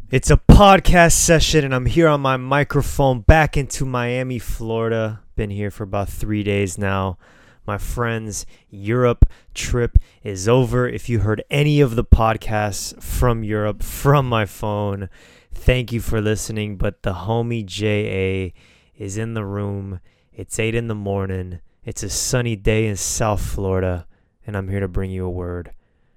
It's a podcast session, and I'm here on my microphone back into Miami, Florida. Been here for about 3 days now. My friend's Europe trip is over. If you heard any of the podcasts from Europe from my phone, thank you for listening. But the homie J.A. is in the room. It's 8 in the morning. It's a sunny day in South Florida, and I'm here to bring you a word.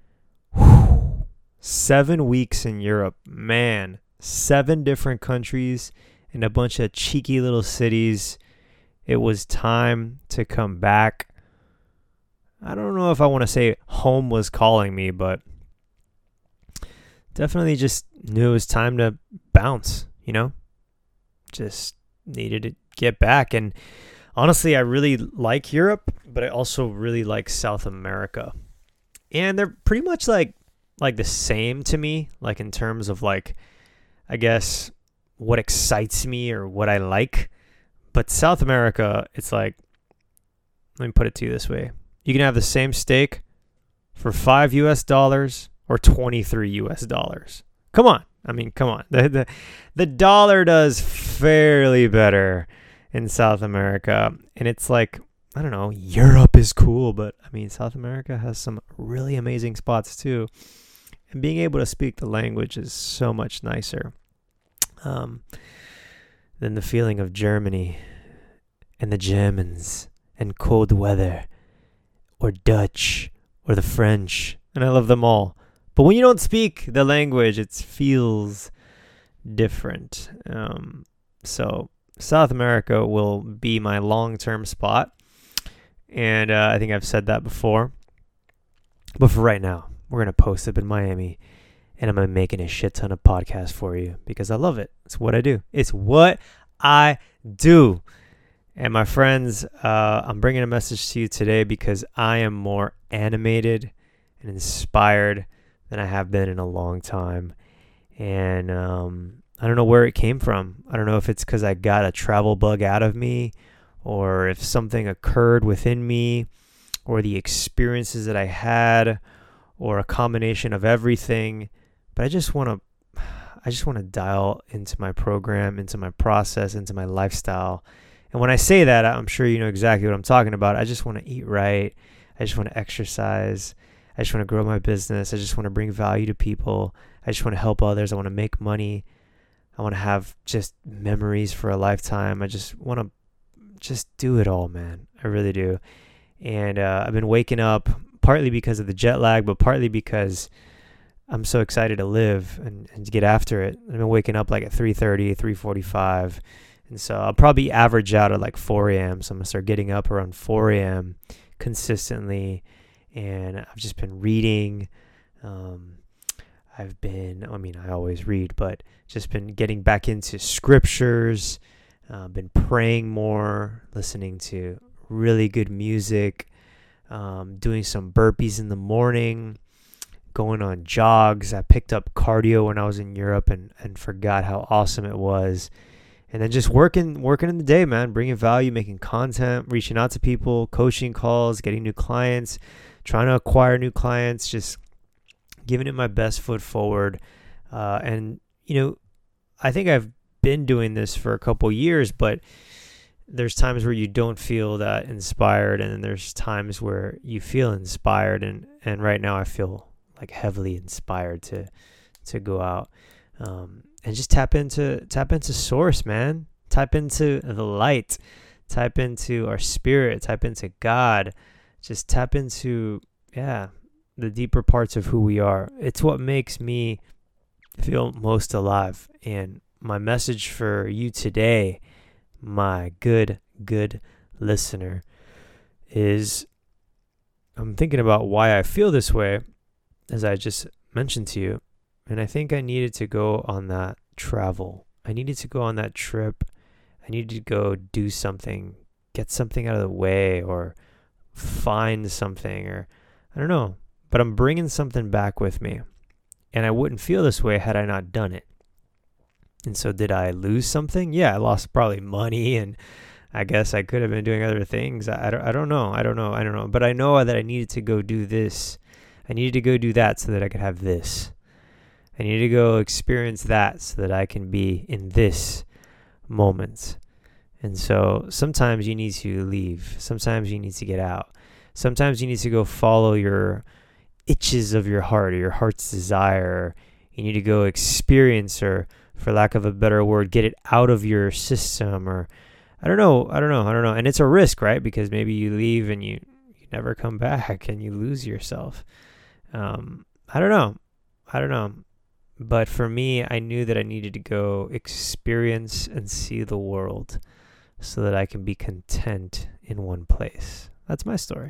7 weeks in Europe, man, 7 different countries and a bunch of cheeky little cities. It was time to come back. I don't know if I want to say home was calling me, but definitely just knew it was time to bounce, just needed to get back. And honestly, I really like Europe, but I also really like South America. And they're pretty much like the same to me, like in terms of like, I guess, what excites me or what I like. But South America, it's like, let me put it to you this way. You can have the same steak for $5 or $23. Come on. Come on. The dollar does fairly better in South America. And it's like, I don't know, Europe is cool, but South America has some really amazing spots too. And being able to speak the language is so much nicer than the feeling of Germany and the Germans and cold weather or Dutch or the French. And I love them all. But when you don't speak the language, it feels different. So South America will be my long-term spot. And I think I've said that before. But for right now, we're going to post up in Miami, and I'm making a shit ton of podcasts for you because I love it. It's what I do. And my friends, I'm bringing a message to you today because I am more animated and inspired than I have been in a long time. And I don't know where it came from. I don't know if it's because I got a travel bug out of me or if something occurred within me or the experiences that I had or a combination of everything. But I just want to dial into my program, into my process, into my lifestyle. And when I say that, I'm sure you know exactly what I'm talking about. I just want to eat right. I just want to exercise. I just want to grow my business. I just want to bring value to people. I just want to help others. I want to make money. I want to have just memories for a lifetime. I just want to just do it all, man. I really do. And I've been waking up partly because of the jet lag, but partly because I'm so excited to live and to get after it. I've been waking up like at 3:30, 3:45. And so I'll probably average out at like 4 a.m. So I'm going to start getting up around 4 a.m. consistently. And I've just been reading. I always read, but just been getting back into scriptures. Been praying more, listening to really good music, doing some burpees in the morning, going on jogs. I picked up cardio when I was in Europe and forgot how awesome it was. And then just working in the day, man, bringing value, making content, reaching out to people, coaching calls, getting new clients, trying to acquire new clients, just giving it my best foot forward. And I think I've been doing this for a couple years, but there's times where you don't feel that inspired, and then there's times where you feel inspired, and right now I feel like heavily inspired to go out and just tap into source, man. Tap into the light, tap into our spirit, tap into God, just tap into the deeper parts of who we are. It's what makes me feel most alive. And my message for you today, my good listener, is I'm thinking about why I feel this way, as I just mentioned to you. And I think I needed to go on that travel. I needed to go on that trip. I needed to go do something, get something out of the way, or find something, or I don't know. But I'm bringing something back with me. And I wouldn't feel this way had I not done it. And so did I lose something? Yeah, I lost probably money, and I guess I could have been doing other things. I don't know. But I know that I needed to go do this. I needed to go do that so that I could have this. I need to go experience that so that I can be in this moment. And so sometimes you need to leave. Sometimes you need to get out. Sometimes you need to go follow your itches of your heart or your heart's desire. You need to go experience, or for lack of a better word, get it out of your system, or I don't know. And it's a risk, right? Because maybe you leave and you never come back and you lose yourself. I don't know. But for me, I knew that I needed to go experience and see the world so that I can be content in one place. That's my story.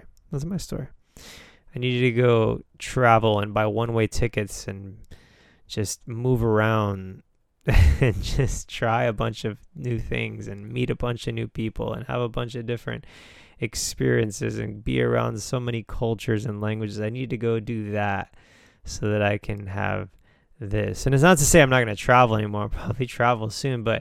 I needed to go travel and buy one-way tickets and just move around and just try a bunch of new things and meet a bunch of new people and have a bunch of different experiences and be around so many cultures and languages. I need to go do that so that I can have this. And it's not to say I'm not going to travel anymore. I'll probably travel soon, but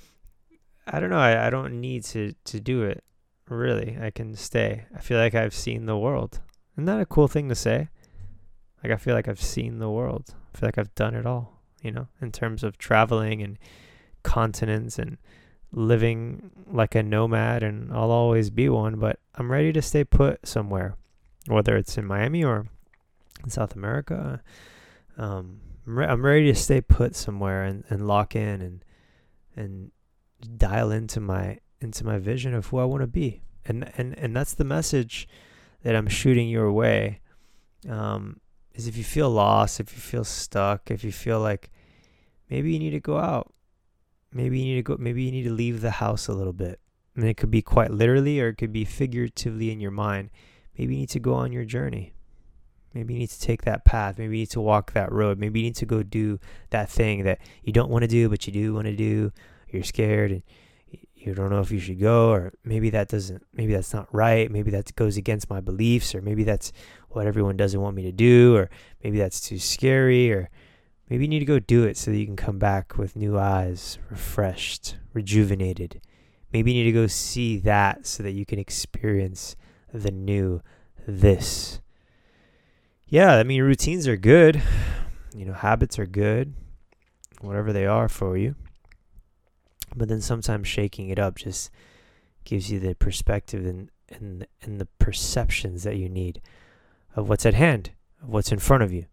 I don't know. I don't need to do it, really. I can stay. I feel like I've seen the world. Isn't that a cool thing to say? Like, I feel like I've seen the world. I feel like I've done it all, in terms of traveling and continents and living like a nomad, and I'll always be one, but I'm ready to stay put somewhere, whether it's in Miami or in South America. I'm ready to stay put somewhere and lock in and dial into my vision of who I want to be. And that's the message that I'm shooting your way. Is if you feel lost, if you feel stuck, if you feel like maybe you need to go out, maybe you need to leave the house a little bit. And it could be quite literally, or it could be figuratively in your mind. Maybe you need to go on your journey. Maybe you need to take that path. Maybe you need to walk that road. Maybe you need to go do that thing that you don't want to do, but you do want to do. You're scared and you don't know if you should go, or maybe that's not right. Maybe that goes against my beliefs, or maybe that's what everyone doesn't want me to do, or maybe that's too scary, or maybe you need to go do it so that you can come back with new eyes, refreshed, rejuvenated. Maybe you need to go see that so that you can experience the new this. Yeah, I mean, routines are good. Habits are good, whatever they are for you. But then sometimes shaking it up just gives you the perspective and the perceptions that you need of what's at hand, of what's in front of you.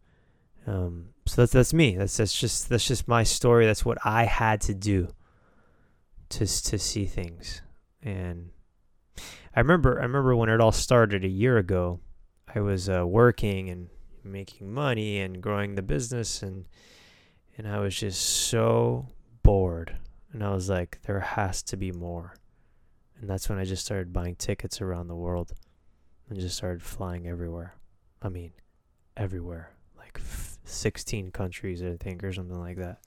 So that's me. That's just my story. That's what I had to do to see things. And I remember when it all started a year ago. I was working and making money and growing the business, and I was just so bored. And I was like, there has to be more. And that's when I just started buying tickets around the world and just started flying everywhere. I mean, everywhere. Like 16 countries, I think, or something like that.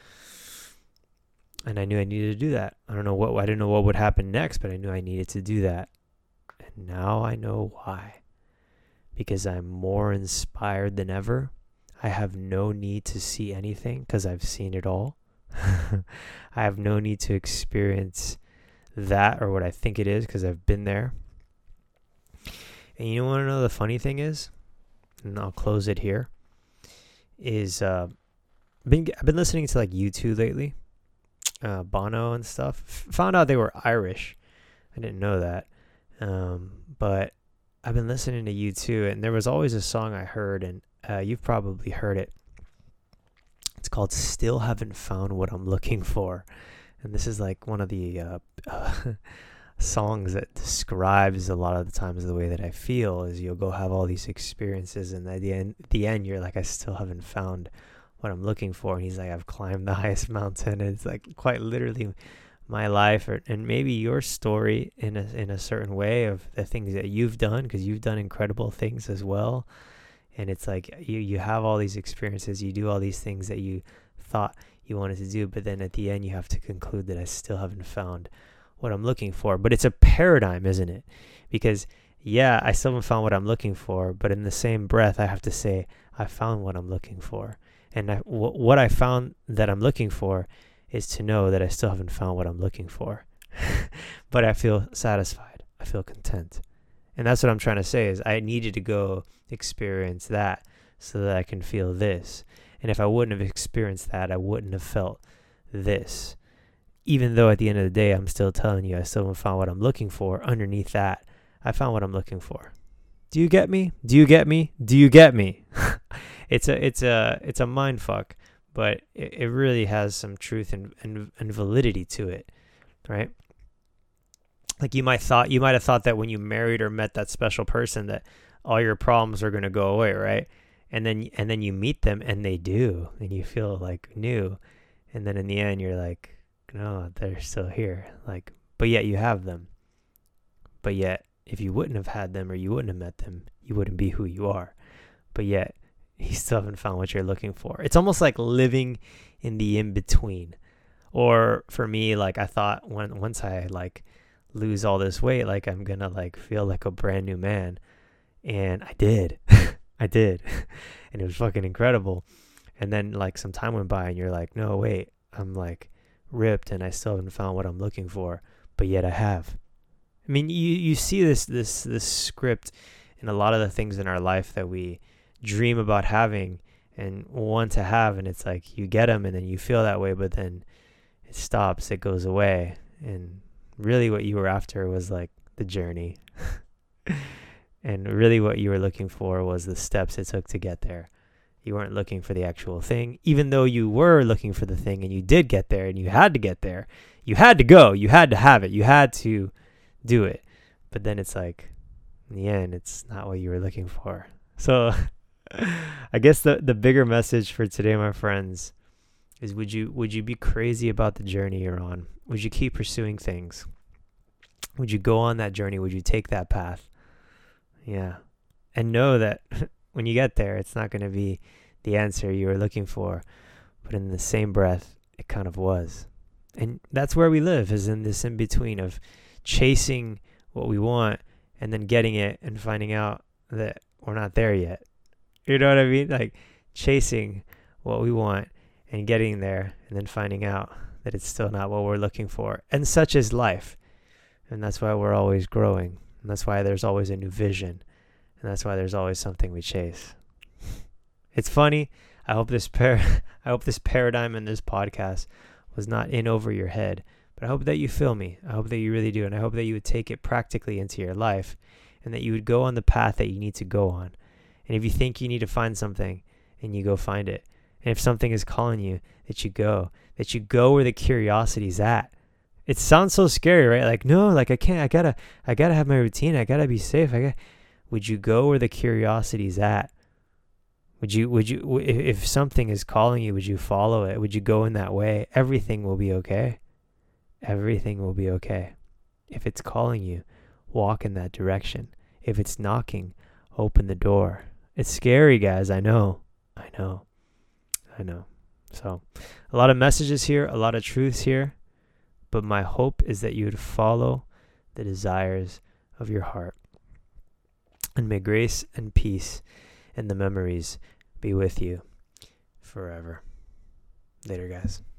And I knew I needed to do that. I didn't know what would happen next, but I knew I needed to do that. And now I know why. Because I'm more inspired than ever. I have no need to see anything because I've seen it all. I have no need to experience that or what I think it is because I've been there. And you want to know the funny thing is, and I'll close it here, is I've been listening to like U2 lately, Bono and stuff. Found out they were Irish. I didn't know that, but I've been listening to U2, and there was always a song I heard, and you've probably heard it. It's called Still Haven't Found What I'm Looking For. And this is like one of the songs that describes a lot of the times the way that I feel is you'll go have all these experiences, and at the end you're like, I still haven't found what I'm looking for. And he's like, I've climbed the highest mountain. And it's like quite literally my life, and maybe your story in a certain way of the things that you've done, because you've done incredible things as well. And it's like you have all these experiences, you do all these things that you thought you wanted to do, but then at the end you have to conclude that I still haven't found what I'm looking for. But it's a paradigm, isn't it? Because yeah, I still haven't found what I'm looking for, but in the same breath I have to say I found what I'm looking for. And what I found that I'm looking for is to know that I still haven't found what I'm looking for. But I feel satisfied. I feel content. And that's what I'm trying to say is I needed to go experience that so that I can feel this. And if I wouldn't have experienced that, I wouldn't have felt this. Even though at the end of the day, I'm still telling you, I still haven't found what I'm looking for. Underneath that, I found what I'm looking for. Do you get me? Do you get me? Do you get me? It's a mind fuck, but it really has some truth and validity to it, right? Like you might have thought that when you married or met that special person that all your problems are going to go away, right? And then you meet them and they do, and you feel like new, and then in the end you're like, no, they're still here. Like, but yet you have them. But yet, if you wouldn't have had them or you wouldn't have met them, you wouldn't be who you are. But yet, you still haven't found what you're looking for. It's almost like living in the in-between. Or for me, like I thought once I like lose all this weight, like I'm gonna like feel like a brand new man. And I did. I did. And it was fucking incredible. And then like some time went by and you're like, no, wait, I'm like ripped and I still haven't found what I'm looking for. But yet I have. I mean, you see this script in a lot of the things in our life that we dream about having and want to have, and it's like you get them and then you feel that way, but then it stops, it goes away, and really what you were after was like the journey. And really what you were looking for was the steps it took to get there. You weren't looking for the actual thing, even though you were looking for the thing and you did get there and you had to get there. You had to go, you had to have it, you had to do it. But then it's like, in the end, it's not what you were looking for. So I guess the bigger message for today, my friends, is would you be crazy about the journey you're on? Would you keep pursuing things? Would you go on that journey? Would you take that path? Yeah. And know that when you get there, it's not going to be the answer you were looking for. But in the same breath, it kind of was. And that's where we live, is in this in-between of chasing what we want and then getting it and finding out that we're not there yet. You know what I mean? Like chasing what we want and getting there and then finding out that it's still not what we're looking for. And such is life. And that's why we're always growing. And that's why there's always a new vision. And that's why there's always something we chase. It's funny. I hope this paradigm in this podcast was not in over your head. But I hope that you feel me. I hope that you really do. And I hope that you would take it practically into your life and that you would go on the path that you need to go on. And if you think you need to find something, and you go find it. And if something is calling you, that you go where the curiosity's at. It sounds so scary, right? Like, no, like I can't, I gotta have my routine. I gotta be safe. Would you go where the curiosity's at? Would you, if something is calling you, would you follow it? Would you go in that way? Everything will be okay. Everything will be okay. If it's calling you, walk in that direction. If it's knocking, open the door. It's scary, guys. I know. So a lot of messages here, a lot of truths here, but my hope is that you would follow the desires of your heart. And may grace and peace and the memories be with you forever. Later, guys.